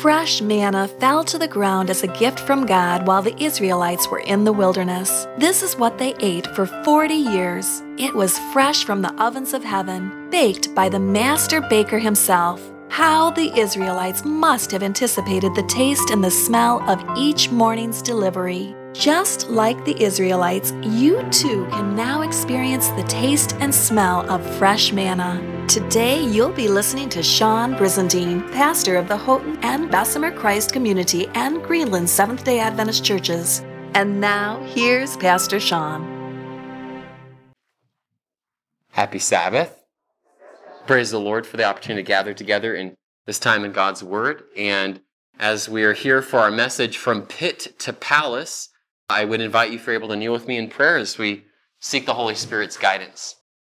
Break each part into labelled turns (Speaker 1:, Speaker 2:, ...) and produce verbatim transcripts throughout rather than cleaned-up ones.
Speaker 1: Fresh manna fell to the ground as a gift from God while the Israelites were in the wilderness. This is what they ate for forty years. It was fresh from the ovens of heaven, baked by the master baker himself. How the Israelites must have anticipated the taste and the smell of each morning's delivery. Just like the Israelites, you too can now experience the taste and smell of fresh manna. Today, you'll be listening to Sean Brizendine, pastor of the Houghton and Bessemer Christ Community and Greenland Seventh-day Adventist Churches. And now, here's Pastor Sean.
Speaker 2: Happy Sabbath. Praise the Lord for the opportunity to gather together in this time in God's Word. And as we are here for our message From Pit to Palace, I would invite you if you're able to kneel with me in prayer as we seek the Holy Spirit's guidance.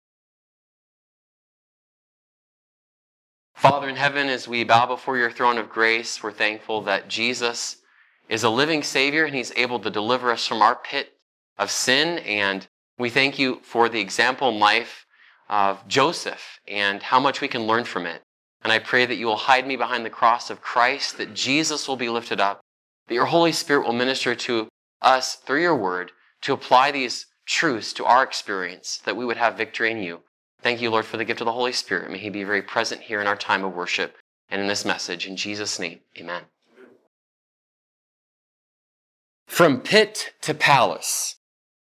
Speaker 2: Father in heaven, as we bow before your throne of grace, we're thankful that Jesus is a living Savior and he's able to deliver us from our pit of sin. And we thank you for the example and life of Joseph and how much we can learn from it. And I pray that you will hide me behind the cross of Christ, that Jesus will be lifted up, that your Holy Spirit will minister to us through your word to apply these truths to our experience, that we would have victory in you. Thank you, Lord, for the gift of the Holy Spirit. May he be very present here in our time of worship and in this message. In Jesus' name, amen. From pit to palace.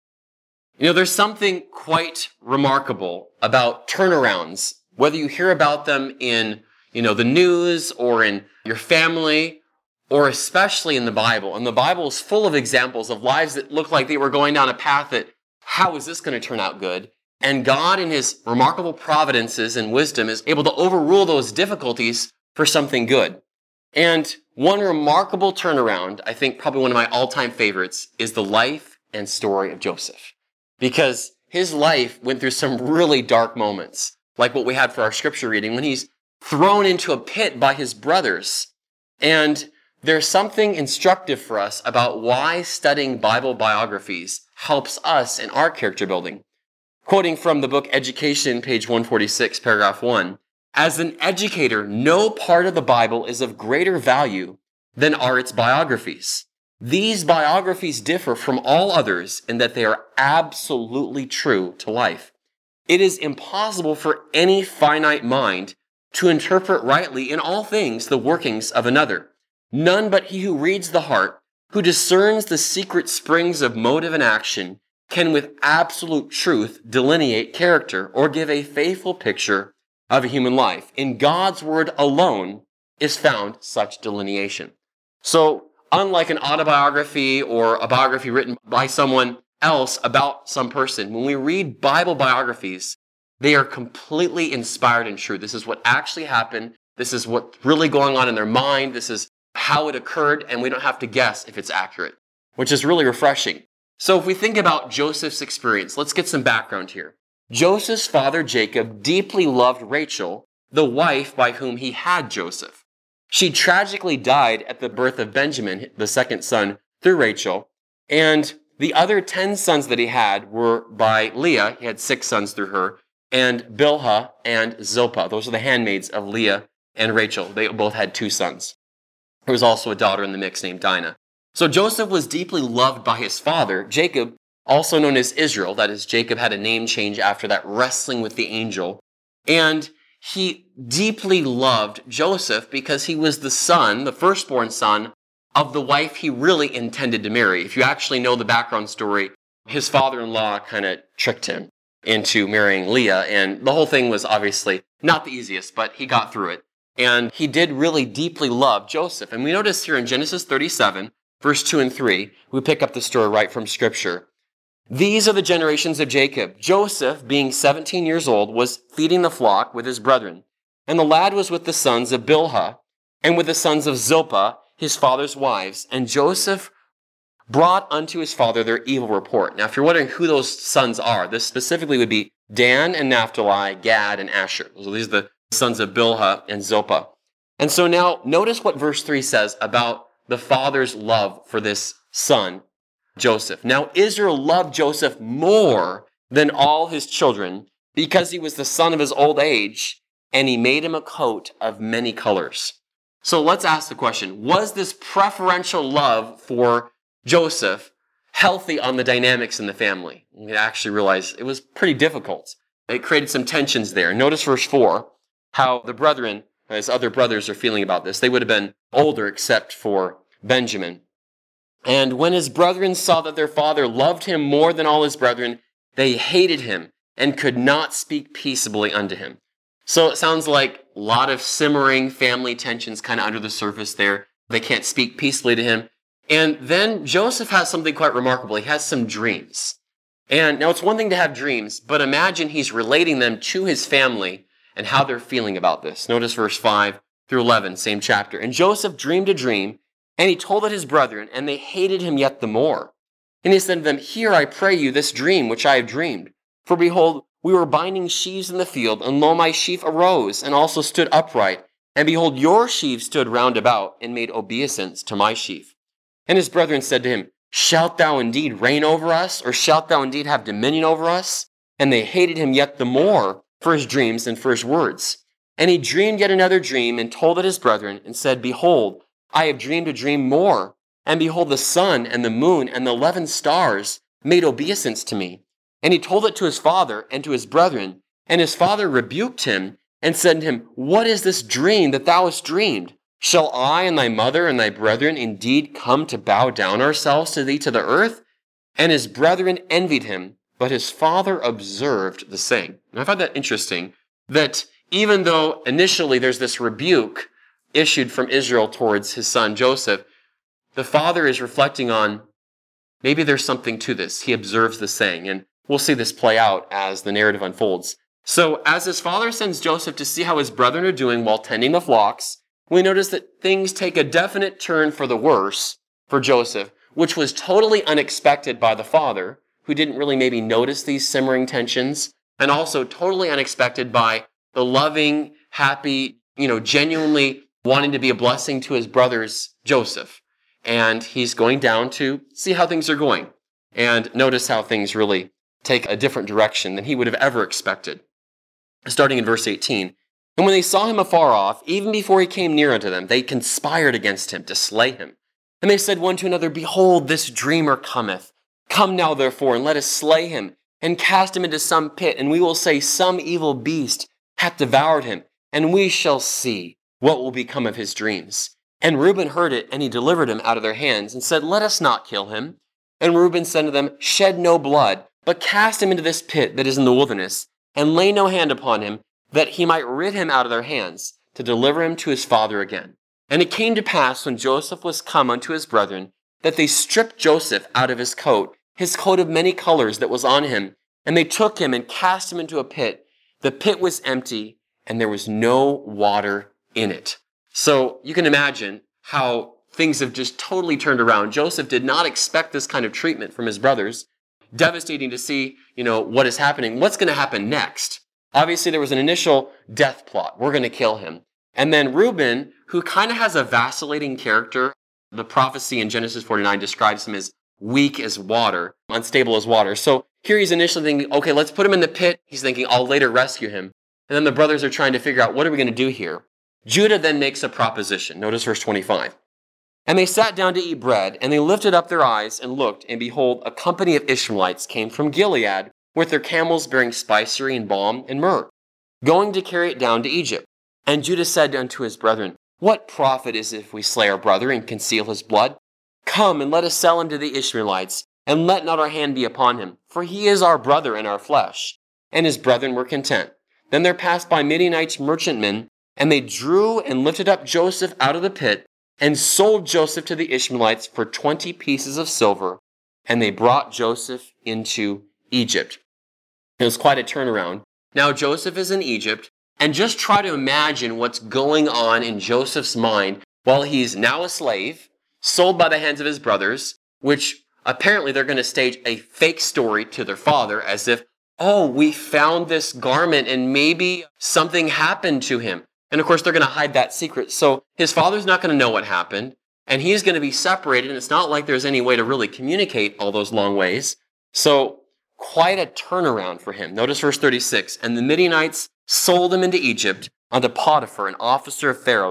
Speaker 2: You know, there's something quite remarkable about turnarounds, whether you hear about them in, you know, the news or in your family or especially in the Bible. And the Bible is full of examples of lives that look like they were going down a path that, how is this going to turn out good? And God, in his remarkable providences and wisdom, is able to overrule those difficulties for something good. And one remarkable turnaround, I think probably one of my all-time favorites, is the life and story of Joseph. Because his life went through some really dark moments, like what we had for our scripture reading, when he's thrown into a pit by his brothers. And there's something instructive for us about why studying Bible biographies helps us in our character building. Quoting from the book Education, page one forty-six, paragraph one, as an educator, no part of the Bible is of greater value than are its biographies. These biographies differ from all others in that they are absolutely true to life. It is impossible for any finite mind to interpret rightly in all things the workings of another. None but he who reads the heart, who discerns the secret springs of motive and action, can with absolute truth delineate character or give a faithful picture of a human life. In God's word alone is found such delineation. So, unlike an autobiography or a biography written by someone else about some person, when we read Bible biographies, they are completely inspired and true. This is what actually happened. This is what's really going on in their mind. This is how it occurred, and we don't have to guess if it's accurate, which is really refreshing. So if we think about Joseph's experience, let's get some background here. Joseph's father, Jacob, deeply loved Rachel, the wife by whom he had Joseph. She tragically died at the birth of Benjamin, the second son, through Rachel. And the other ten sons that he had were by Leah. He had six sons through her. And Bilhah and Zilpah. Those are the handmaids of Leah and Rachel. They both had two sons. There was also a daughter in the mix named Dinah. So Joseph was deeply loved by his father, Jacob, also known as Israel. That is, Jacob had a name change after that wrestling with the angel. And he deeply loved Joseph because he was the son, the firstborn son, of the wife he really intended to marry. If you actually know the background story, his father-in-law kind of tricked him into marrying Leah. And the whole thing was obviously not the easiest, but he got through it. And he did really deeply love Joseph. And we notice here in Genesis thirty-seven, verse two and three, we pick up the story right from Scripture. These are the generations of Jacob. Joseph, being seventeen years old, was feeding the flock with his brethren. And the lad was with the sons of Bilhah and with the sons of Zilpah, his father's wives. And Joseph brought unto his father their evil report. Now, if you're wondering who those sons are, this specifically would be Dan and Naphtali, Gad and Asher. So these are the sons of Bilhah and Zilpah. And so now, notice what verse three says about the father's love for this son, Joseph. Now, Israel loved Joseph more than all his children because he was the son of his old age, and he made him a coat of many colors. So let's ask the question, was this preferential love for Joseph healthy on the dynamics in the family? We actually realize it was pretty difficult. It created some tensions there. Notice verse four, how the brethren, his other brothers, are feeling about this. They would have been older except for Benjamin. And when his brethren saw that their father loved him more than all his brethren, they hated him and could not speak peaceably unto him. So it sounds like a lot of simmering family tensions kind of under the surface there. They can't speak peacefully to him. And then Joseph has something quite remarkable. He has some dreams. And now it's one thing to have dreams, but imagine he's relating them to his family and how they're feeling about this. Notice verse five through eleven, same chapter. And Joseph dreamed a dream, and he told it his brethren, and they hated him yet the more. And he said to them, Hear, I pray you, this dream which I have dreamed. For behold, we were binding sheaves in the field, and lo, my sheaf arose, and also stood upright. And behold, your sheaves stood round about, and made obeisance to my sheaf. And his brethren said to him, Shalt thou indeed reign over us, or shalt thou indeed have dominion over us? And they hated him yet the more for his dreams and for his words. And he dreamed yet another dream, and told it his brethren, and said, Behold, I have dreamed a dream more. And behold, the sun and the moon and the eleven stars made obeisance to me. And he told it to his father and to his brethren. And his father rebuked him and said to him, What is this dream that thou hast dreamed? Shall I and thy mother and thy brethren indeed come to bow down ourselves to thee to the earth? And his brethren envied him, but his father observed the saying. And I find that interesting, that even though initially there's this rebuke issued from Israel towards his son Joseph, the father is reflecting on, maybe there's something to this. He observes the saying, and we'll see this play out as the narrative unfolds. So as his father sends Joseph to see how his brethren are doing while tending the flocks, we notice that things take a definite turn for the worse for Joseph, which was totally unexpected by the father, who didn't really maybe notice these simmering tensions, and also totally unexpected by the loving, happy, you know, genuinely wanting to be a blessing to his brothers, Joseph. And he's going down to see how things are going. And notice how things really take a different direction than he would have ever expected. Starting in verse eighteen. And when they saw him afar off, even before he came near unto them, they conspired against him to slay him. And they said one to another, Behold, this dreamer cometh. Come now, therefore, and let us slay him, and cast him into some pit, and we will say, Some evil beast hath devoured him, and we shall see what will become of his dreams. And Reuben heard it, and he delivered him out of their hands, and said, Let us not kill him. And Reuben said to them, Shed no blood, but cast him into this pit that is in the wilderness, and lay no hand upon him, that he might rid him out of their hands, to deliver him to his father again. And it came to pass, when Joseph was come unto his brethren, that they stripped Joseph out of his coat, his coat of many colors that was on him, and they took him and cast him into a pit. The pit was empty, and there was no water in it. So you can imagine how things have just totally turned around. Joseph did not expect this kind of treatment from his brothers. Devastating to see, you know, what is happening. What's going to happen next? Obviously, there was an initial death plot. We're going to kill him. And then Reuben, who kind of has a vacillating character. The prophecy in Genesis forty-nine describes him as weak as water, unstable as water. So here he's initially thinking, okay, let's put him in the pit. He's thinking, I'll later rescue him. And then the brothers are trying to figure out, what are we going to do here? Judah then makes a proposition. Notice verse twenty-five. And they sat down to eat bread, and they lifted up their eyes and looked, and behold, a company of Ishmaelites came from Gilead with their camels bearing spicery and balm and myrrh, going to carry it down to Egypt. And Judah said unto his brethren, What profit is it if we slay our brother and conceal his blood? Come and let us sell him to the Ishmaelites, and let not our hand be upon him, for he is our brother and our flesh. And his brethren were content. Then there passed by Midianites merchantmen, and they drew and lifted up Joseph out of the pit, and sold Joseph to the Ishmaelites for twenty pieces of silver, and they brought Joseph into Egypt. It was quite a turnaround. Now Joseph is in Egypt, and just try to imagine what's going on in Joseph's mind while he's now a slave, sold by the hands of his brothers, which apparently they're going to stage a fake story to their father as if, oh, we found this garment and maybe something happened to him. And of course, they're going to hide that secret. So his father's not going to know what happened, and he's going to be separated, and it's not like there's any way to really communicate all those long ways. So quite a turnaround for him. Notice verse thirty-six. And the Midianites sold him into Egypt unto Potiphar, an officer of Pharaoh's.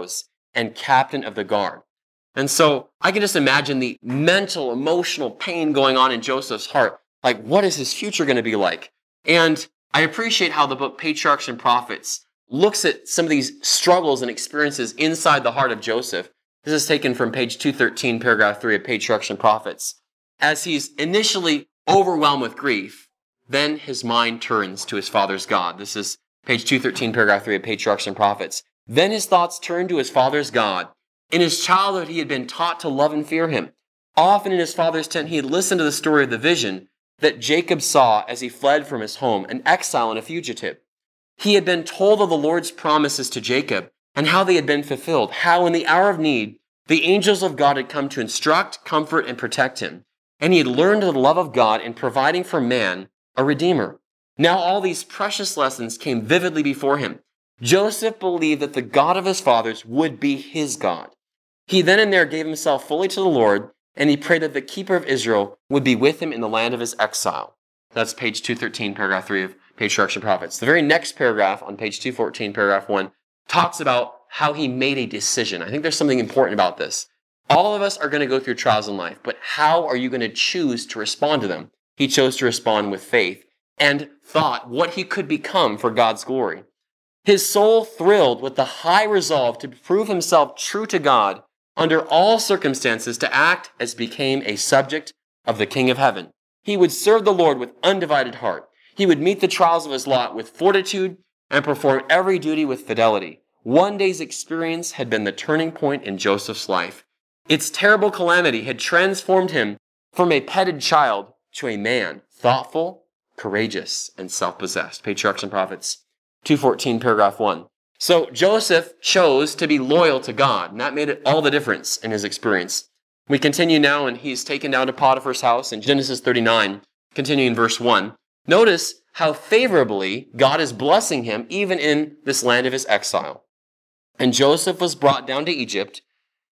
Speaker 2: and captain of the guard. And so I can just imagine the mental, emotional pain going on in Joseph's heart. Like, what is his future going to be like? And I appreciate how the book Patriarchs and Prophets looks at some of these struggles and experiences inside the heart of Joseph. This is taken from page two thirteen, paragraph three of Patriarchs and Prophets. As he's initially overwhelmed with grief, then his mind turns to his father's God. This is page two thirteen, paragraph three of Patriarchs and Prophets. Then his thoughts turned to his father's God. In his childhood, he had been taught to love and fear him. Often in his father's tent, he had listened to the story of the vision that Jacob saw as he fled from his home, an exile and a fugitive. He had been told of the Lord's promises to Jacob and how they had been fulfilled, how in the hour of need, the angels of God had come to instruct, comfort, and protect him. And he had learned the love of God in providing for man a redeemer. Now all these precious lessons came vividly before him. Joseph believed that the God of his fathers would be his God. He then and there gave himself fully to the Lord, and he prayed that the keeper of Israel would be with him in the land of his exile. That's page two thirteen, paragraph three of Patriarchs and Prophets. The very next paragraph on page two fourteen, paragraph one, talks about how he made a decision. I think there's something important about this. All of us are going to go through trials in life, but how are you going to choose to respond to them? He chose to respond with faith and thought what he could become for God's glory. His soul thrilled with the high resolve to prove himself true to God under all circumstances, to act as became a subject of the King of Heaven. He would serve the Lord with undivided heart. He would meet the trials of his lot with fortitude and perform every duty with fidelity. One day's experience had been the turning point in Joseph's life. Its terrible calamity had transformed him from a petted child to a man, thoughtful, courageous, and self-possessed. Patriarchs and Prophets, two fourteen, paragraph one. So Joseph chose to be loyal to God, and that made it all the difference in his experience. We continue now, and he's taken down to Potiphar's house in Genesis thirty-nine, continuing verse one. Notice how favorably God is blessing him even in this land of his exile. And Joseph was brought down to Egypt,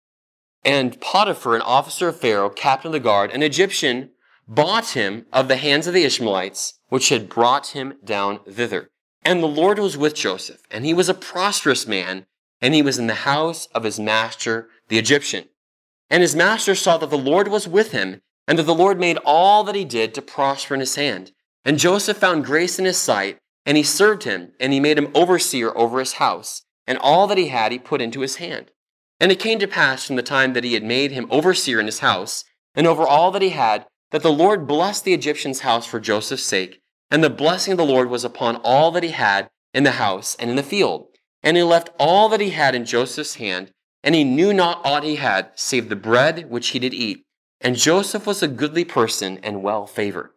Speaker 2: and Potiphar, an officer of Pharaoh, captain of the guard, an Egyptian, bought him of the hands of the Ishmaelites, which had brought him down thither. And the Lord was with Joseph, and he was a prosperous man, and he was in the house of his master, the Egyptian. And his master saw that the Lord was with him, and that the Lord made all that he did to prosper in his hand. And Joseph found grace in his sight, and he served him, and he made him overseer over his house, and all that he had he put into his hand. And it came to pass from the time that he had made him overseer in his house, and over all that he had, that the Lord blessed the Egyptian's house for Joseph's sake, and the blessing of the Lord was upon all that he had in the house and in the field. And he left all that he had in Joseph's hand, and he knew not aught he had, save the bread which he did eat. And Joseph was a goodly person and well favored.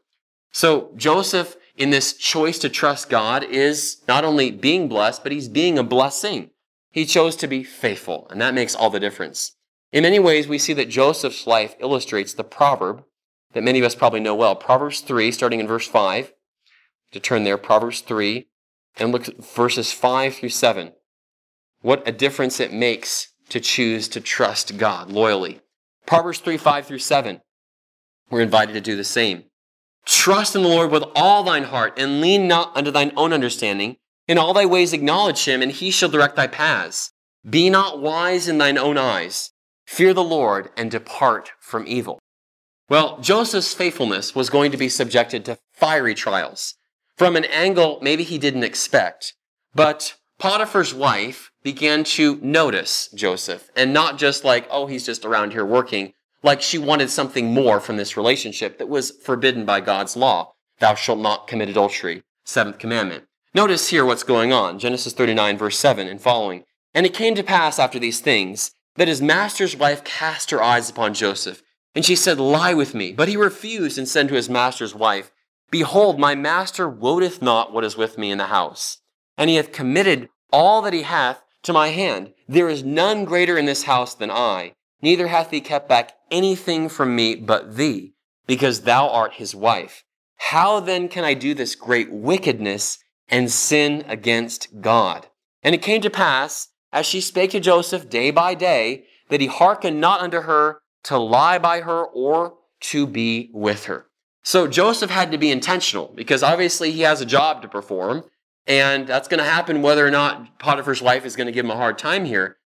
Speaker 2: So Joseph, in this choice to trust God, is not only being blessed, but he's being a blessing. He chose to be faithful, and that makes all the difference. In many ways, we see that Joseph's life illustrates the proverb that many of us probably know well. Proverbs three, starting in verse five. To turn there, Proverbs three, and look at verses five through seven. What a difference it makes to choose to trust God loyally. Proverbs three, five through seven. We're invited to do the same. Trust in the Lord with all thine heart, and lean not unto thine own understanding. In all thy ways acknowledge him, and he shall direct thy paths. Be not wise in thine own eyes. Fear the Lord, and depart from evil. Well, Joseph's faithfulness was going to be subjected to fiery trials. From an angle maybe he didn't expect. But Potiphar's wife began to notice Joseph, and not just like, oh, he's just around here working, like she wanted something more from this relationship that was forbidden by God's law. Thou shalt not commit adultery, seventh commandment. Notice here what's going on, Genesis thirty-nine, verse seven and following. And it came to pass after these things that his master's wife cast her eyes upon Joseph, and she said, lie with me. But he refused and said to his master's wife, behold, my master wotteth not what is with me in the house, and he hath committed all that he hath to my hand. There is none greater in this house than I, neither hath he kept back anything from me but thee, because thou art his wife. How then can I do this great wickedness and sin against God? And it came to pass, as she spake to Joseph day by day, that he hearkened not unto her to lie by her or to be with her. So Joseph had to be intentional, because obviously he has a job to perform, and that's going to happen whether or not Potiphar's wife is going to give him a hard time here.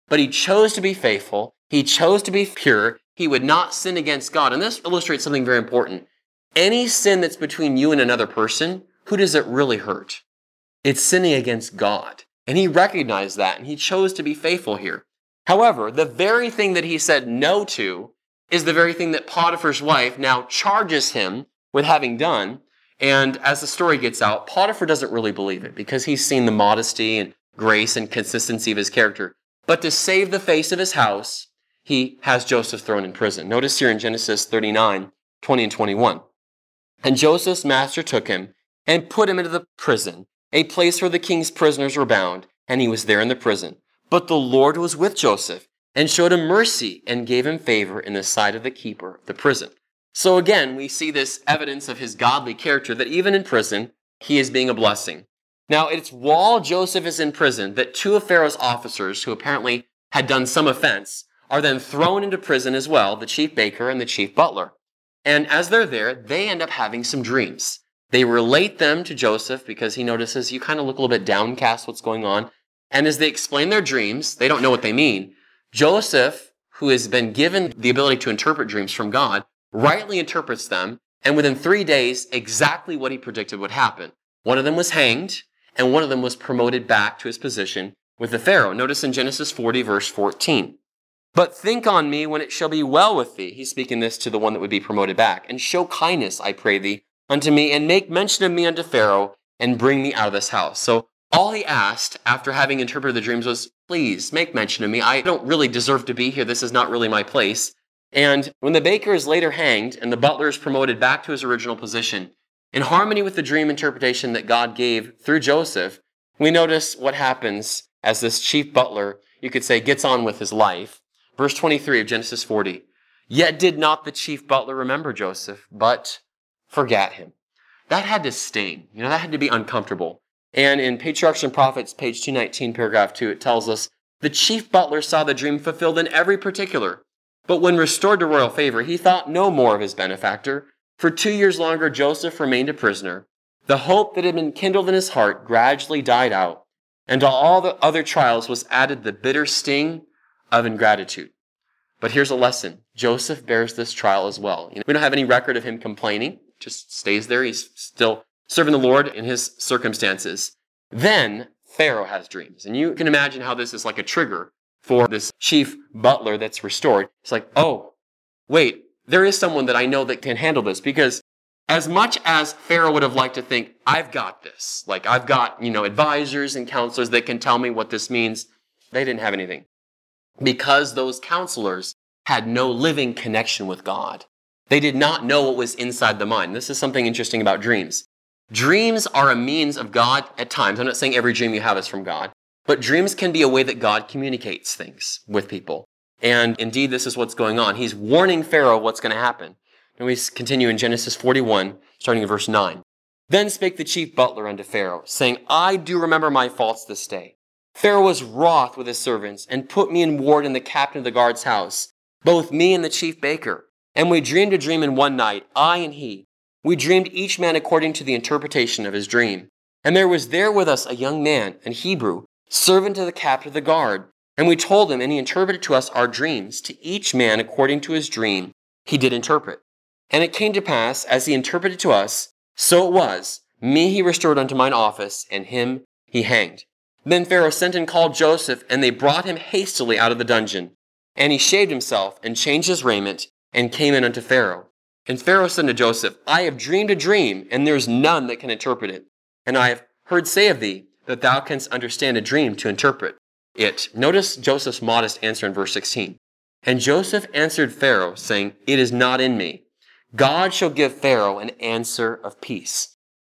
Speaker 2: but he chose to be faithful. He chose to be pure. He would not sin against God. And this illustrates something very important. Any sin that's between you and another person, who does it really hurt? It's sinning against God. And he recognized that, and he chose to be faithful here. However, the very thing that he said no to is the very thing that Potiphar's wife now charges him with having done. And as the story gets out, Potiphar doesn't really believe it because he's seen the modesty and grace and consistency of his character. But to save the face of his house, he has Joseph thrown in prison. Notice here in Genesis thirty-nine, twenty and twenty-one. And Joseph's master took him and put him into the prison, a place where the king's prisoners were bound, and he was there in the prison. But the Lord was with Joseph and showed him mercy and gave him favor in the sight of the keeper of the prison. So again, we see this evidence of his godly character that even in prison, he is being a blessing. Now, it's while Joseph is in prison that two of Pharaoh's officers, who apparently had done some offense, are then thrown into prison as well, the chief baker and the chief butler. And as they're there, they end up having some dreams. They relate them to Joseph because he notices you kind of look a little bit downcast, what's going on. And as they explain their dreams, they don't know what they mean. Joseph, who has been given the ability to interpret dreams from God, rightly interprets them, and within three days, exactly what he predicted would happen. One of them was hanged, and one of them was promoted back to his position with the Pharaoh. Notice in Genesis forty, verse fourteen. But think on me when it shall be well with thee. He's speaking this to the one that would be promoted back. And show kindness, I pray thee, unto me, and make mention of me unto Pharaoh, and bring me out of this house. So all he asked after having interpreted the dreams was, please make mention of me. I don't really deserve to be here. This is not really my place. And when the baker is later hanged and the butler is promoted back to his original position, in harmony with the dream interpretation that God gave through Joseph, we notice what happens as this chief butler, you could say, gets on with his life. Verse twenty-three of Genesis forty. Yet did not the chief butler remember Joseph, but forgot him. That had to sting. You know, that had to be uncomfortable. And in Patriarchs and Prophets, page two nineteen, paragraph two, it tells us, the chief butler saw the dream fulfilled in every particular. But when restored to royal favor, he thought no more of his benefactor. For two years longer, Joseph remained a prisoner. The hope that had been kindled in his heart gradually died out, and to all the other trials was added the bitter sting of ingratitude. But here's a lesson. Joseph bears this trial as well. You know, we don't have any record of him complaining. Just stays there. He's still serving the Lord in his circumstances. Then Pharaoh has dreams. And you can imagine how this is like a trigger for this chief butler that's restored. It's like, oh, wait, there is someone that I know that can handle this. Because as much as Pharaoh would have liked to think, I've got this. Like, I've got, you know, advisors and counselors that can tell me what this means. They didn't have anything. Because those counselors had no living connection with God. They did not know what was inside the mind. This is something interesting about dreams. Dreams are a means of God at times. I'm not saying every dream you have is from God, but dreams can be a way that God communicates things with people. And indeed, this is what's going on. He's warning Pharaoh what's going to happen. And we continue in Genesis forty-one, starting in verse nine. Then spake the chief butler unto Pharaoh, saying, I do remember my faults this day. Pharaoh was wroth with his servants, and put me in ward in the captain of the guard's house, both me and the chief baker. And we dreamed a dream in one night, I and he. We dreamed each man according to the interpretation of his dream. And there was there with us a young man, an Hebrew, servant to the captain of the guard. And we told him, and he interpreted to us our dreams. To each man according to his dream he did interpret. And it came to pass, as he interpreted to us, so it was. Me he restored unto mine office, and him he hanged. Then Pharaoh sent and called Joseph, and they brought him hastily out of the dungeon. And he shaved himself, and changed his raiment, and came in unto Pharaoh. And Pharaoh said to Joseph, I have dreamed a dream, and there is none that can interpret it. And I have heard say of thee, that thou canst understand a dream to interpret it. Notice Joseph's modest answer in verse sixteen. And Joseph answered Pharaoh, saying, It is not in me. God shall give Pharaoh an answer of peace.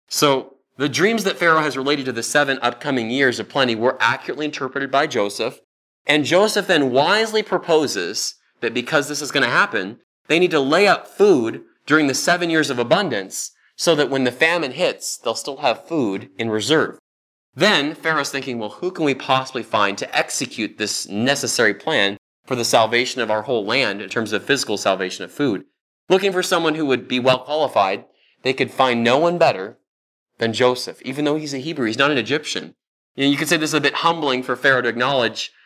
Speaker 2: So the dreams that Pharaoh has related to the seven upcoming years of plenty were accurately interpreted by Joseph. And Joseph then wisely proposes that because this is going to happen, they need to lay up food during the seven years of abundance so that when the famine hits, they'll still have food in reserve. Then Pharaoh's thinking, well, who can we possibly find to execute this necessary plan for the salvation of our whole land in terms of physical salvation of food? Looking for someone who would be well qualified, they could find no one better than Joseph, even though he's a Hebrew. He's not an Egyptian. You know, you could say this is a bit humbling for Pharaoh to acknowledge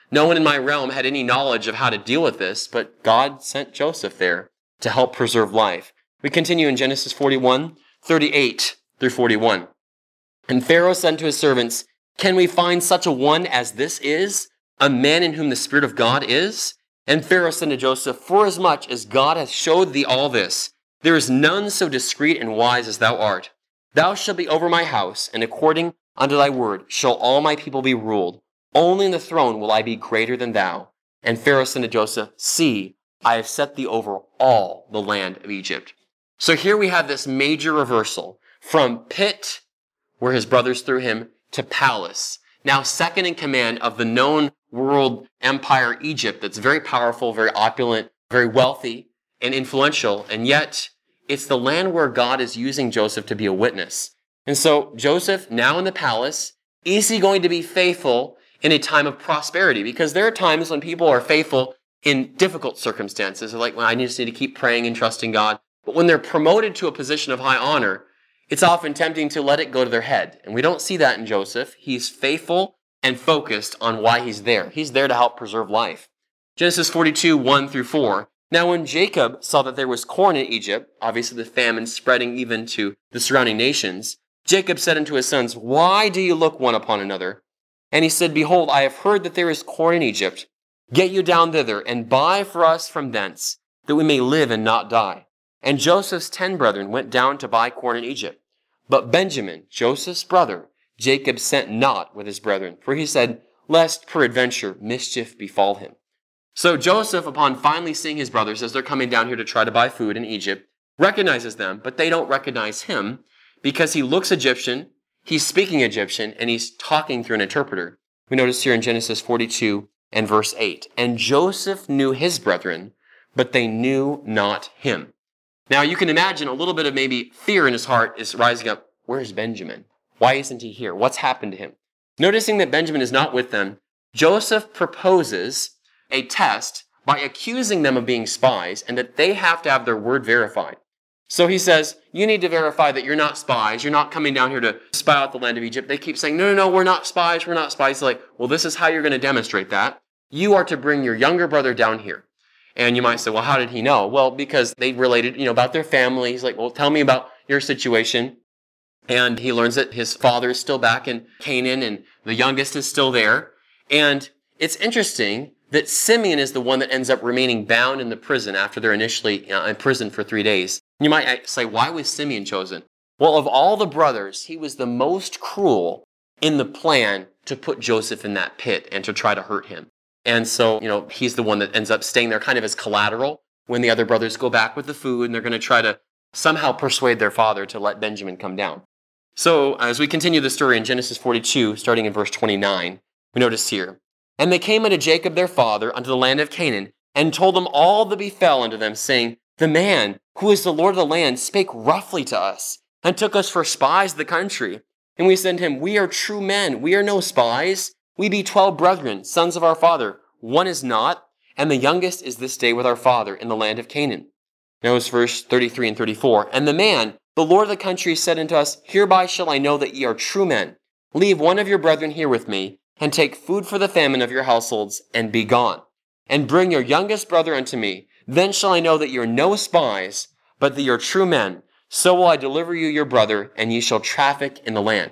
Speaker 2: No one in my realm had any knowledge of how to deal with this, but God sent Joseph there to help preserve life. We continue in Genesis forty-one, thirty-eight through forty-one. And Pharaoh said to his servants, "Can we find such a one as this is, a man in whom the Spirit of God is?" And Pharaoh said to Joseph, "Forasmuch as God hath showed thee all this, there is none so discreet and wise as thou art. Thou shalt be over my house, and according unto thy word shall all my people be ruled. Only in the throne will I be greater than thou." And Pharaoh said to Joseph, "See, I have set thee over all the land of Egypt." So here we have this major reversal from pit, where his brothers threw him, to palace. Now second in command of the known world empire Egypt that's very powerful, very opulent, very wealthy, and influential. And yet it's the land where God is using Joseph to be a witness. And so Joseph, now in the palace, is he going to be faithful in a time of prosperity? Because there are times when people are faithful in difficult circumstances. They're like, well, I just need to keep praying and trusting God. But when they're promoted to a position of high honor, it's often tempting to let it go to their head. And we don't see that in Joseph. He's faithful and focused on why he's there. He's there to help preserve life. Genesis forty-two, one through four. Now when Jacob saw that there was corn in Egypt, obviously the famine spreading even to the surrounding nations, Jacob said unto his sons, "Why do you look one upon another?" And he said, "Behold, I have heard that there is corn in Egypt. Get you down thither, and buy for us from thence, that we may live and not die." And Joseph's ten brethren went down to buy corn in Egypt. But Benjamin, Joseph's brother, Jacob sent not with his brethren, for he said, "Lest peradventure mischief befall him." So Joseph, upon finally seeing his brothers as they're coming down here to try to buy food in Egypt, recognizes them, but they don't recognize him because he looks Egyptian, he's speaking Egyptian, and he's talking through an interpreter. We notice here in Genesis forty-two and verse eight, "And Joseph knew his brethren, but they knew not him." Now you can imagine a little bit of maybe fear in his heart is rising up. Where's Benjamin? Why isn't he here? What's happened to him? Noticing that Benjamin is not with them, Joseph proposes a test by accusing them of being spies and that they have to have their word verified. So he says, you need to verify that you're not spies. You're not coming down here to spy out the land of Egypt. They keep saying, no, no, no, we're not spies. We're not spies. He's like, well, this is how you're going to demonstrate that. You are to bring your younger brother down here. And you might say, well, how did he know? Well, because they related, you know, about their family. He's like, well, tell me about your situation. And he learns that his father is still back in Canaan and the youngest is still there. And it's interesting that Simeon is the one that ends up remaining bound in the prison after they're initially uh, in prison for three days. You might say, why was Simeon chosen? Well, of all the brothers, he was the most cruel in the plan to put Joseph in that pit and to try to hurt him. And so, you know, he's the one that ends up staying there kind of as collateral when the other brothers go back with the food and they're going to try to somehow persuade their father to let Benjamin come down. So as we continue the story in Genesis forty-two, starting in verse twenty-nine, we notice here, "And they came unto Jacob their father unto the land of Canaan, and told him all that befell unto them, saying, The man, who is the Lord of the land, spake roughly to us, and took us for spies of the country. And we said to him, We are true men, we are no spies. We be twelve brethren, sons of our father. One is not, and the youngest is this day with our father in the land of Canaan." Notice verse thirty-three and thirty-four. "And the man, the Lord of the country, said unto us, Hereby shall I know that ye are true men. Leave one of your brethren here with me, and take food for the famine of your households, and be gone. And bring your youngest brother unto me. Then shall I know that ye are no spies, but that ye are true men. So will I deliver you your brother, and ye shall traffic in the land."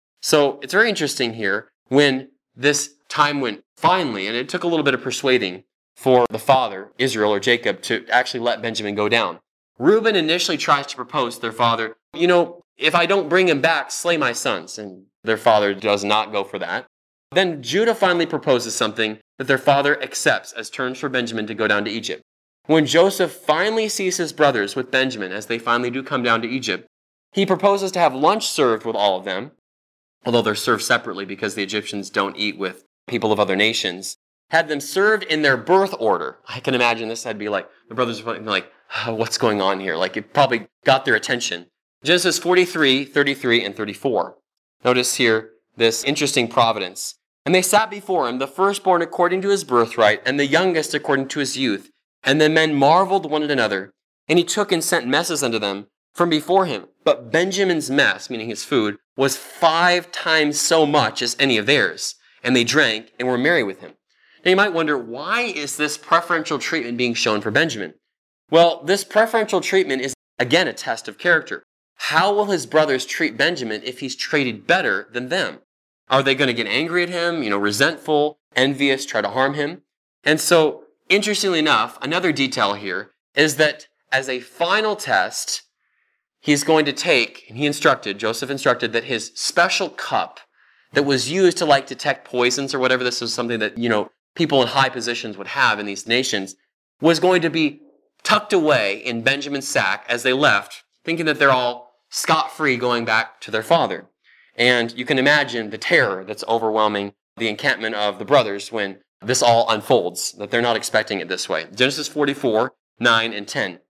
Speaker 2: So it's very interesting here when this time went finally, and it took a little bit of persuading for the father, Israel or Jacob, to actually let Benjamin go down. Reuben initially tries to propose to their father, you know, if I don't bring him back, slay my sons. And their father does not go for that. Then Judah finally proposes something that their father accepts as terms for Benjamin to go down to Egypt. When Joseph finally sees his brothers with Benjamin, as they finally do come down to Egypt, he proposes to have lunch served with all of them, although they're served separately because the Egyptians don't eat with people of other nations, had them served in their birth order. I can imagine this. I'd be like, the brothers would be like, oh, what's going on here? Like it probably got their attention. Genesis forty-three, thirty-three, and thirty-four. Notice here this interesting providence. "And they sat before him, the firstborn according to his birthright, and the youngest according to his youth. And the men marveled one at another. And he took and sent messes unto them from before him. But Benjamin's mess," meaning his food, "was five times so much as any of theirs. And they drank and were merry with him." Now you might wonder, why is this preferential treatment being shown for Benjamin? Well, this preferential treatment is, again, a test of character. How will his brothers treat Benjamin if he's treated better than them? Are they going to get angry at him, you know, resentful, envious, try to harm him? And so, interestingly enough, another detail here is that as a final test, he's going to take, and he instructed, Joseph instructed that his special cup that was used to like detect poisons or whatever, this was something that, you know, people in high positions would have in these nations, was going to be tucked away in Benjamin's sack as they left, thinking that they're all scot-free going back to their father. And you can imagine the terror that's overwhelming the encampment of the brothers when this all unfolds, that they're not expecting it this way. Genesis forty-four, nine and ten.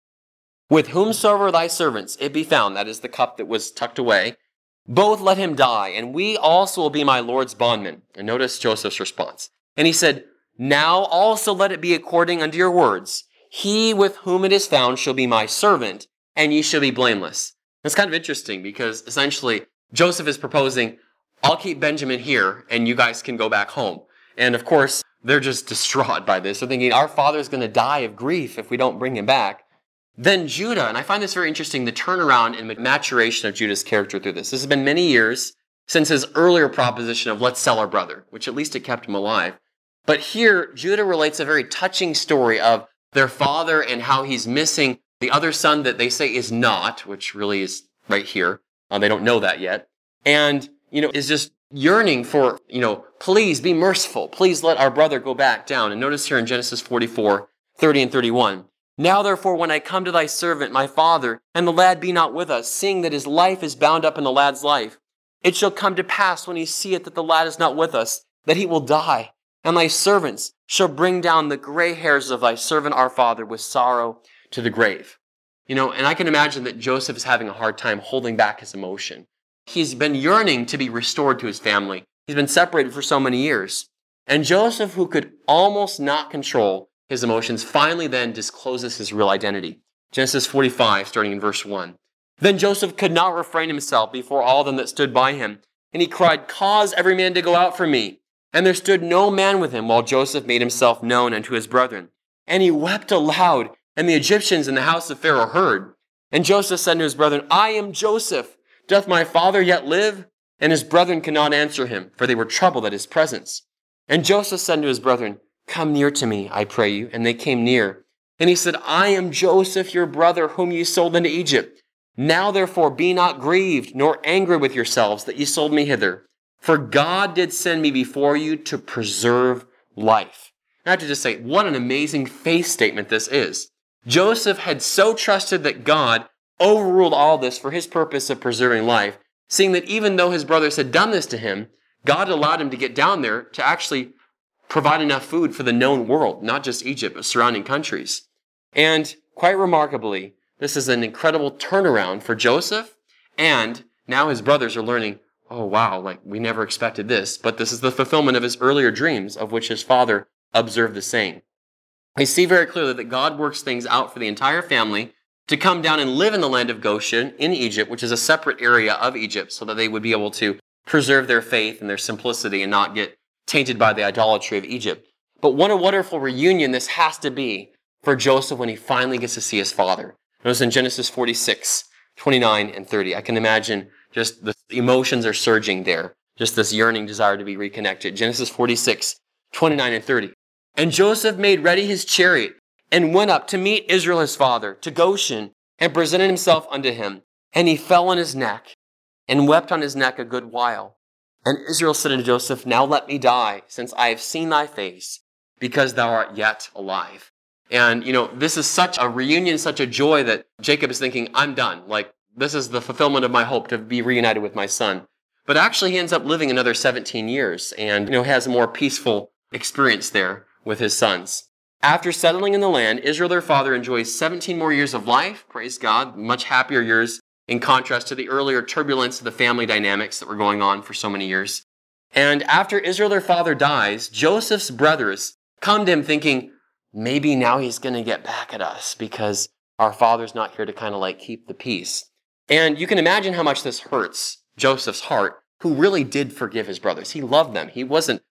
Speaker 2: With whomsoever thy servants it be found, that is the cup that was tucked away, both let him die, and we also will be my Lord's bondmen. And notice Joseph's response. And he said, now also let it be according unto your words. He with whom it is found shall be my servant, and ye shall be blameless. That's kind of interesting because essentially Joseph is proposing, I'll keep Benjamin here and you guys can go back home. And of course, they're just distraught by this. They're thinking, our father's going to die of grief if we don't bring him back. Then Judah, and I find this very interesting, the turnaround and maturation of Judah's character through this. This has been many years since his earlier proposition of let's sell our brother, which at least it kept him alive. But here, Judah relates a very touching story of their father and how he's missing the other son that they say is not, which really is right here. Uh, they don't know that yet. And, you know, is just yearning for, you know, please be merciful. Please let our brother go back down. And notice here in Genesis forty-four, thirty and thirty-one. Now therefore, when I come to thy servant, my father, and the lad be not with us, seeing that his life is bound up in the lad's life, it shall come to pass when he seeth that the lad is not with us, that he will die. And thy servants shall bring down the gray hairs of thy servant our father with sorrow to the grave. You know, and I can imagine that Joseph is having a hard time holding back his emotion. He's been yearning to be restored to his family. He's been separated for so many years. And Joseph, who could almost not control his emotions, finally then discloses his real identity. Genesis forty-five, starting in verse one. Then Joseph could not refrain himself before all them that stood by him. And he cried, cause every man to go out from me. And there stood no man with him, while Joseph made himself known unto his brethren. And he wept aloud, and the Egyptians in the house of Pharaoh heard. And Joseph said to his brethren, I am Joseph. Doth my father yet live? And his brethren could not answer him, for they were troubled at his presence. And Joseph said to his brethren, come near to me, I pray you. And they came near. And he said, I am Joseph, your brother, whom ye sold into Egypt. Now therefore be not grieved, nor angry with yourselves, that ye sold me hither. For God did send me before you to preserve life. I have to just say, what an amazing faith statement this is. Joseph had so trusted that God overruled all this for his purpose of preserving life, seeing that even though his brothers had done this to him, God allowed him to get down there to actually provide enough food for the known world, not just Egypt, but surrounding countries. And quite remarkably, this is an incredible turnaround for Joseph, and now his brothers are learning, oh wow, like we never expected this, but this is the fulfillment of his earlier dreams, of which his father observed the same. We see very clearly that God works things out for the entire family to come down and live in the land of Goshen in Egypt, which is a separate area of Egypt, so that they would be able to preserve their faith and their simplicity and not get tainted by the idolatry of Egypt. But what a wonderful reunion this has to be for Joseph when he finally gets to see his father. Notice in Genesis forty-six, twenty-nine and thirty. I can imagine just the emotions are surging there. Just this yearning desire to be reconnected. Genesis forty-six, twenty-nine and thirty. And Joseph made ready his chariot and went up to meet Israel his father to Goshen and presented himself unto him. And he fell on his neck and wept on his neck a good while. And Israel said unto Joseph, now let me die, since I have seen thy face, because thou art yet alive. And, you know, this is such a reunion, such a joy that Jacob is thinking, I'm done. Like, this is the fulfillment of my hope to be reunited with my son. But actually, he ends up living another seventeen years and, you know, has a more peaceful experience there with his sons. After settling in the land, Israel, their father, enjoys seventeen more years of life. Praise God. Much happier years in contrast to the earlier turbulence of the family dynamics that were going on for so many years. And after Israel, their father, dies, Joseph's brothers come to him thinking, maybe now he's going to get back at us because our father's not here to kind of like keep the peace. And you can imagine how much this hurts Joseph's heart, who really did forgive his brothers. He loved them. He wasn't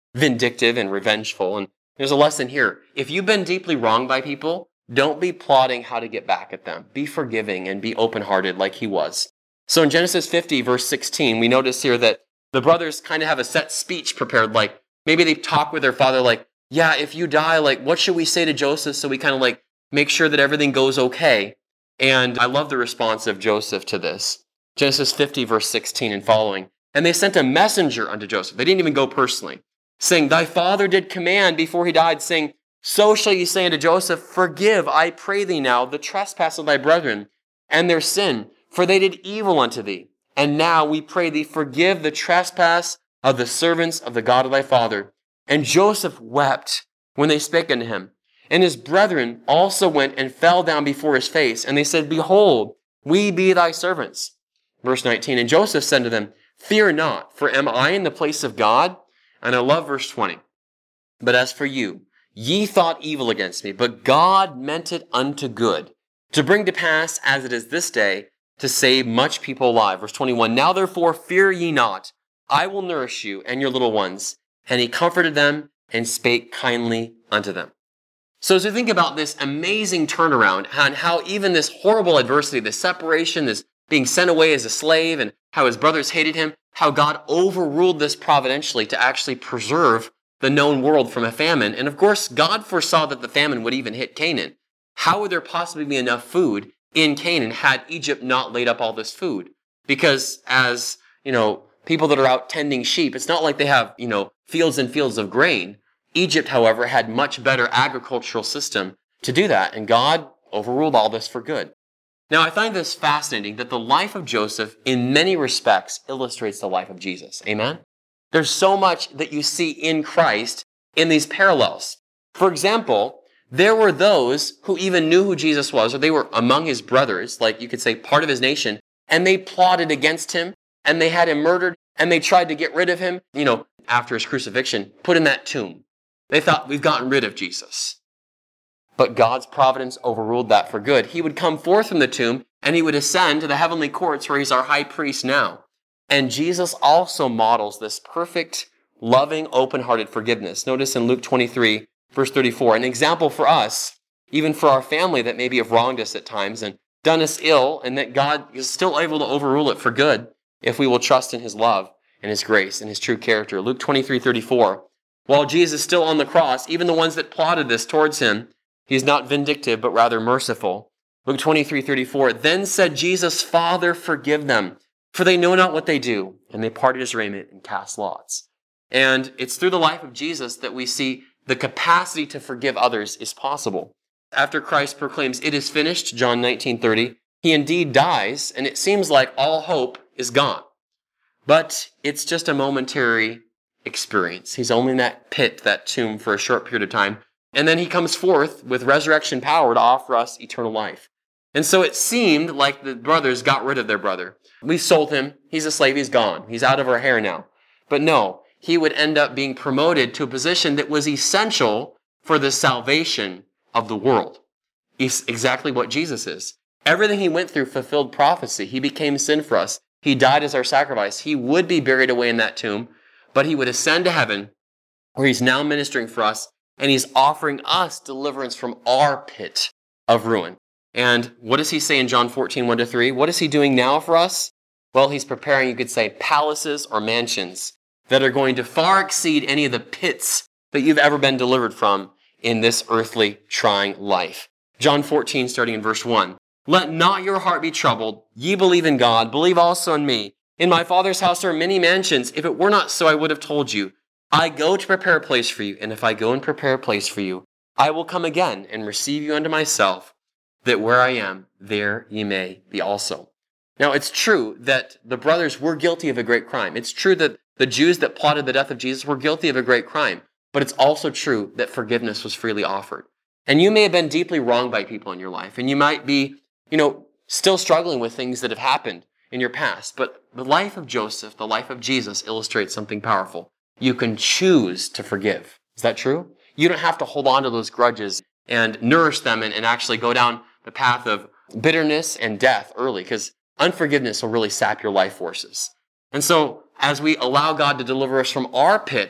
Speaker 2: vindictive and revengeful. And there's a lesson here. If you've been deeply wronged by people, don't be plotting how to get back at them. Be forgiving and be open-hearted like he was. So in Genesis fifty, verse sixteen, we notice here that the brothers kind of have a set speech prepared. Like maybe they talk with their father like, yeah, if you die, like what should we say to Joseph so we kind of like make sure that everything goes okay? And I love the response of Joseph to this. Genesis fifty, verse sixteen and following. And they sent a messenger unto Joseph. They didn't even go personally, saying, thy father did command before he died, saying, so shall you say unto Joseph, forgive, I pray thee now, the trespass of thy brethren and their sin, for they did evil unto thee. And now we pray thee, forgive the trespass of the servants of the God of thy father. And Joseph wept when they spake unto him. And his brethren also went and fell down before his face. And they said, behold, we be thy servants. Verse nineteen, and Joseph said to them, fear not, for am I in the place of God? And I love verse twenty. But as for you, ye thought evil against me, but God meant it unto good, to bring to pass, as it is this day, to save much people alive. Verse twenty-one, now therefore fear ye not, I will nourish you and your little ones. And he comforted them and spake kindly unto them. So as we think about this amazing turnaround and how even this horrible adversity, this separation, this being sent away as a slave, and how his brothers hated him, how God overruled this providentially to actually preserve the known world from a famine. And of course, God foresaw that the famine would even hit Canaan. How would there possibly be enough food in Canaan had Egypt not laid up all this food? Because as, you know, people that are out tending sheep, it's not like they have, you know, fields and fields of grain. Egypt, however, had much better agricultural system to do that, and God overruled all this for good. Now, I find this fascinating that the life of Joseph, in many respects, illustrates the life of Jesus. Amen? There's so much that you see in Christ in these parallels. For example, there were those who even knew who Jesus was, or they were among his brothers, like you could say part of his nation, and they plotted against him, and they had him murdered, and they tried to get rid of him, you know, after his crucifixion, put in that tomb. They thought, we've gotten rid of Jesus. But God's providence overruled that for good. He would come forth from the tomb, and he would ascend to the heavenly courts where he's our high priest now. And Jesus also models this perfect, loving, open-hearted forgiveness. Notice in Luke twenty-three, verse thirty-four, an example for us, even for our family that maybe have wronged us at times and done us ill, and that God is still able to overrule it for good if we will trust in his love and his grace and his true character. Luke twenty-three, thirty-four, while Jesus is still on the cross, even the ones that plotted this towards him, he's not vindictive, but rather merciful. Luke twenty-three, thirty-four, then said Jesus, Father, forgive them, for they know not what they do. And they parted his raiment and cast lots. And it's through the life of Jesus that we see the capacity to forgive others is possible. After Christ proclaims, it is finished, John nineteen thirty, he indeed dies, and it seems like all hope is gone. But it's just a momentary experience. He's only in that pit, that tomb, for a short period of time. And then he comes forth with resurrection power to offer us eternal life. And so it seemed like the brothers got rid of their brother. We sold him. He's a slave. He's gone. He's out of our hair now. But no, he would end up being promoted to a position that was essential for the salvation of the world. It's exactly what Jesus is. Everything he went through fulfilled prophecy. He became sin for us. He died as our sacrifice. He would be buried away in that tomb, but he would ascend to heaven, where he's now ministering for us, and he's offering us deliverance from our pit of ruin. And what does he say in John fourteen, one to three? What is he doing now for us? Well, he's preparing, you could say, palaces or mansions that are going to far exceed any of the pits that you've ever been delivered from in this earthly trying life. John fourteen, starting in verse one. Let not your heart be troubled. Ye believe in God. Believe also in me. In my Father's house are many mansions. If it were not so, I would have told you. I go to prepare a place for you. And if I go and prepare a place for you, I will come again and receive you unto myself, that where I am, there ye may be also. Now, it's true that the brothers were guilty of a great crime. It's true that the Jews that plotted the death of Jesus were guilty of a great crime. But it's also true that forgiveness was freely offered. And you may have been deeply wronged by people in your life. And you might be, you know, still struggling with things that have happened in your past. But the life of Joseph, the life of Jesus, illustrates something powerful. You can choose to forgive. Is that true? You don't have to hold on to those grudges and nourish them and, and actually go down the path of bitterness and death early, because unforgiveness will really sap your life forces. And so, as we allow God to deliver us from our pit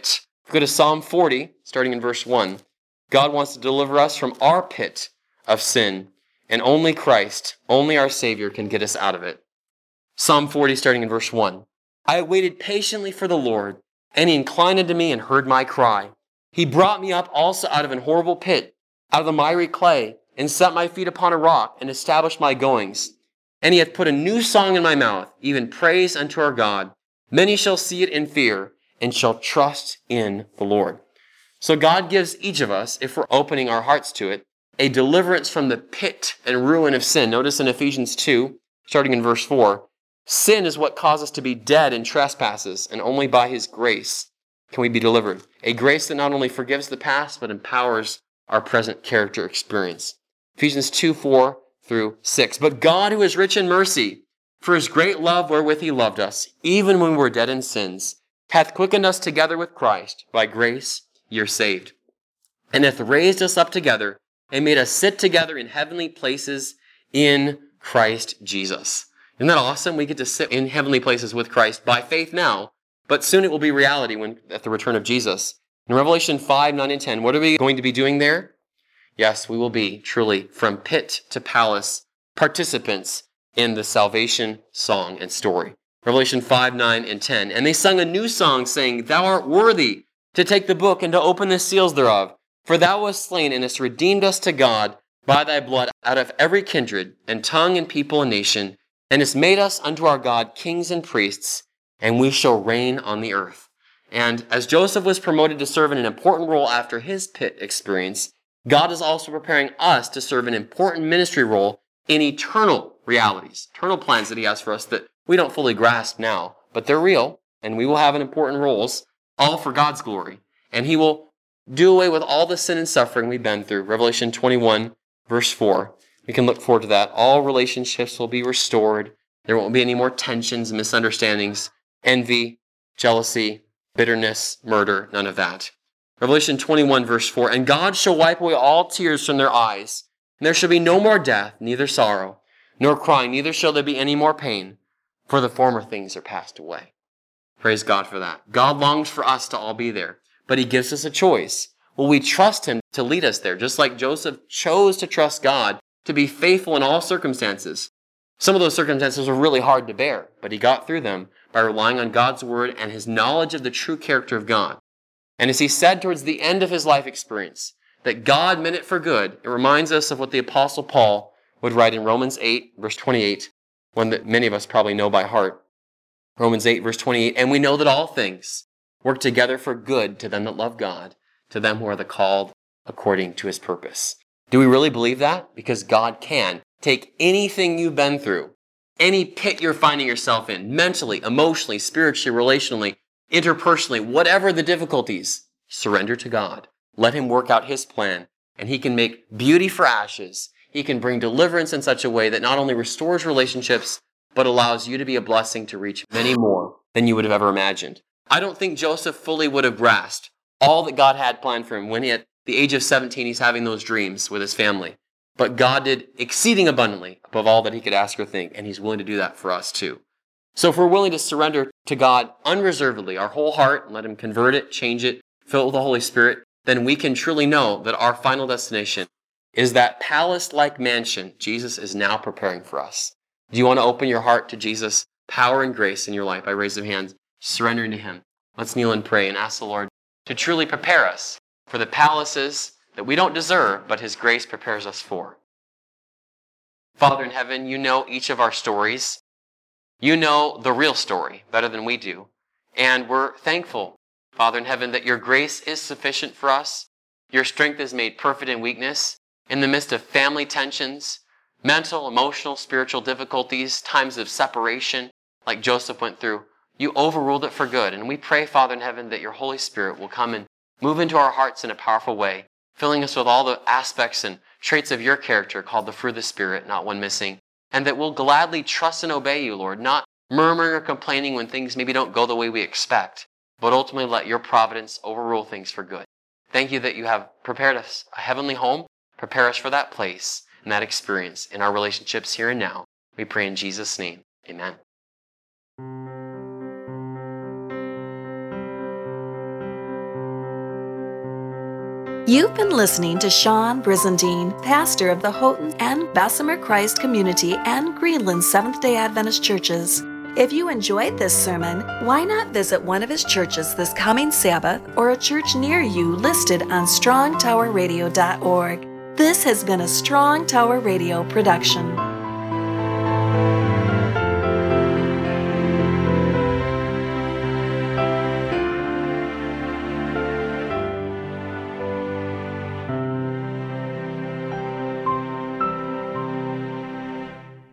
Speaker 2: Go to Psalm forty, starting in verse one. God wants to deliver us from our pit of sin, and only Christ, only our Savior, can get us out of it. Psalm forty, starting in verse one. I waited patiently for the Lord, and he inclined unto me and heard my cry. He brought me up also out of an horrible pit, out of the miry clay, and set my feet upon a rock, and established my goings. And he hath put a new song in my mouth, even praise unto our God. Many shall see it and fear, and shall trust in the Lord. So God gives each of us, if we're opening our hearts to it, a deliverance from the pit and ruin of sin. Notice in Ephesians two, starting in verse four, sin is what caused us to be dead in trespasses, and only by his grace can we be delivered. A grace that not only forgives the past, but empowers our present character experience. Ephesians two, four through six. But God, who is rich in mercy, for his great love wherewith he loved us, even when we were dead in sins, hath quickened us together with Christ. By grace ye are saved. And hath raised us up together, and made us sit together in heavenly places in Christ Jesus. Isn't that awesome? We get to sit in heavenly places with Christ by faith now, but soon it will be reality when at the return of Jesus. In Revelation five, nine, and ten, what are we going to be doing there? Yes, we will be truly from pit to palace participants in the salvation song and story. Revelation five, nine, and ten. And they sung a new song, saying, Thou art worthy to take the book and to open the seals thereof. For thou wast slain and hast redeemed us to God by thy blood out of every kindred and tongue and people and nation, and hast made us unto our God kings and priests, and we shall reign on the earth. And as Joseph was promoted to serve in an important role after his pit experience, God is also preparing us to serve an important ministry role in eternal realities, eternal plans that he has for us that we don't fully grasp now, but they're real, and we will have an important roles, all for God's glory. And he will do away with all the sin and suffering we've been through. Revelation twenty-one, verse four. We can look forward to that. All relationships will be restored. There won't be any more tensions, misunderstandings, envy, jealousy, bitterness, murder, none of that. Revelation twenty-one, verse four. And God shall wipe away all tears from their eyes, and there shall be no more death, neither sorrow, nor crying, neither shall there be any more pain, for the former things are passed away. Praise God for that. God longs for us to all be there, but he gives us a choice. Will we trust him to lead us there? Just like Joseph chose to trust God to be faithful in all circumstances. Some of those circumstances were really hard to bear, but he got through them by relying on God's word and his knowledge of the true character of God. And as he said towards the end of his life experience, that God meant it for good, it reminds us of what the Apostle Paul would write in Romans eight, verse twenty-eight, one that many of us probably know by heart. Romans eight, verse twenty-eight, and we know that all things work together for good to them that love God, to them who are the called according to his purpose. Do we really believe that? Because God can take anything you've been through, any pit you're finding yourself in, mentally, emotionally, spiritually, relationally, interpersonally, whatever the difficulties, surrender to God. Let him work out his plan, and he can make beauty for ashes. He can bring deliverance in such a way that not only restores relationships, but allows you to be a blessing to reach many more than you would have ever imagined. I don't think Joseph fully would have grasped all that God had planned for him when he, at the age of seventeen, he's having those dreams with his family. But God did exceeding abundantly above all that he could ask or think, and he's willing to do that for us too. So if we're willing to surrender to God unreservedly, our whole heart, and let him convert it, change it, fill it with the Holy Spirit, then we can truly know that our final destination is that palace-like mansion Jesus is now preparing for us. Do you want to open your heart to Jesus' power and grace in your life by raising hands, surrendering to him? Let's kneel and pray and ask the Lord to truly prepare us for the palaces that we don't deserve, but his grace prepares us for. Father in heaven, you know each of our stories. You know the real story better than we do. And we're thankful, Father in heaven, that your grace is sufficient for us. Your strength is made perfect in weakness. In the midst of family tensions, mental, emotional, spiritual difficulties, times of separation, like Joseph went through, you overruled it for good. And we pray, Father in heaven, that your Holy Spirit will come and move into our hearts in a powerful way, filling us with all the aspects and traits of your character called the fruit of the Spirit, not one missing. And that we'll gladly trust and obey you, Lord, not murmuring or complaining when things maybe don't go the way we expect, but ultimately let your providence overrule things for good. Thank you that you have prepared us a heavenly home. Prepare us for that place and that experience in our relationships here and now. We pray in Jesus' name. Amen.
Speaker 1: You've been listening to Sean Brizendine, pastor of the Houghton and Bessemer Christ Community and Greenland Seventh-day Adventist Churches. If you enjoyed this sermon, why not visit one of his churches this coming Sabbath or a church near you listed on strong tower radio dot org. This has been a Strong Tower Radio production.